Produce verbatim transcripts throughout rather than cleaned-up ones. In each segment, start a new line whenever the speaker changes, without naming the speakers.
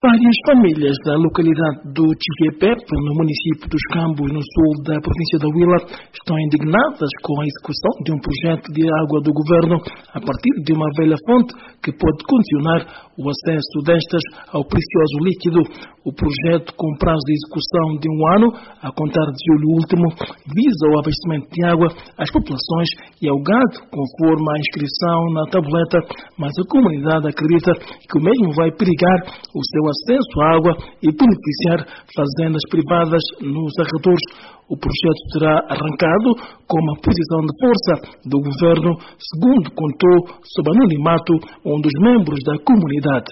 Várias famílias da localidade do Chiguepepe, no município dos Cambos, no sul da província da Huila, estão indignadas com a execução de um projeto de água do governo a partir de uma velha fonte que pode condicionar o acesso destas ao precioso líquido. O projeto, com prazo de execução de um ano, a contar de julho último, visa o abastecimento de água às populações e ao gado, conforme a inscrição na tabuleta, mas a comunidade acredita que o mesmo vai perigar o seu acesso à água e beneficiar fazendas privadas nos arredores. O projeto será arrancado com uma posição de força do governo, segundo contou sob anonimato um dos membros da comunidade.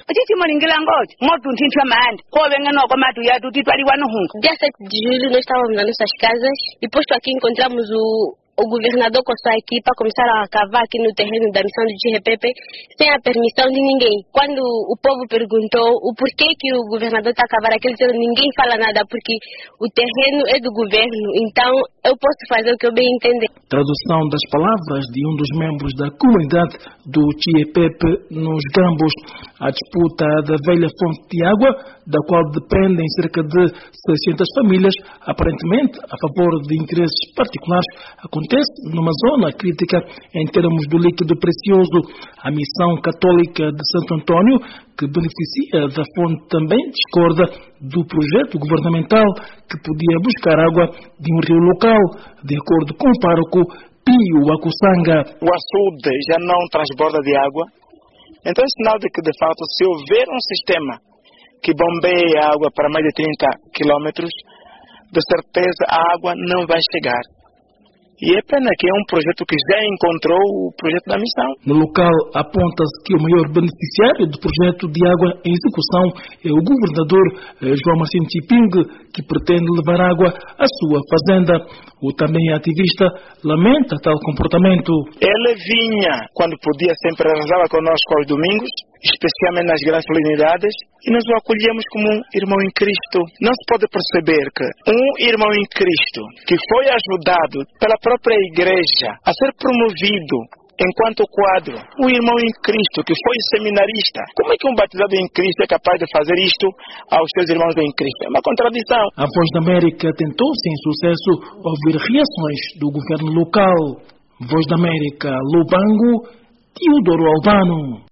Dia sete de julho nós estávamos nas nossas casas e posto aqui encontramos o O governador com a sua equipa começaram a cavar aqui no terreno da missão do Chiguepepe sem a permissão de ninguém. Quando o povo perguntou o porquê que o governador está a cavar aqui, ele disse, ninguém fala nada porque o terreno é do governo, então eu posso fazer o que eu bem entender.
Tradução das palavras de um dos membros da comunidade do Chiguepepe nos Gambos. A disputa da velha fonte de água, da qual dependem cerca de seiscentas famílias, aparentemente a favor de interesses particulares, acontece numa zona crítica em termos do líquido precioso. A missão católica de Santo Antônio, que beneficia da fonte, também discorda do projeto governamental que podia buscar água de um rio local, de acordo com o pároco Pio Acussanga.
O açude já não transborda de água, então é sinal de que, de fato, se houver um sistema que bombeia água para mais de trinta quilômetros, de certeza a água não vai chegar. E é pena que é um projeto que já encontrou o projeto da missão.
No local, aponta-se que o maior beneficiário do projeto de água em execução é o governador João Marcinho Chiping, que pretende levar água à sua fazenda. O também ativista lamenta tal comportamento.
Ele vinha, quando podia, sempre rezava conosco aos domingos, especialmente nas grandes solenidades, e nós o acolhemos como um irmão em Cristo. Não se pode perceber que um irmão em Cristo, que foi ajudado pela própria igreja a ser promovido enquanto quadro, um irmão em Cristo que foi seminarista, como é que um batizado em Cristo é capaz de fazer isto aos seus irmãos em Cristo? É uma contradição.
A Voz da América tentou, sem sucesso, ouvir reações do governo local. Voz da América, Lubango, Teodoro Albano.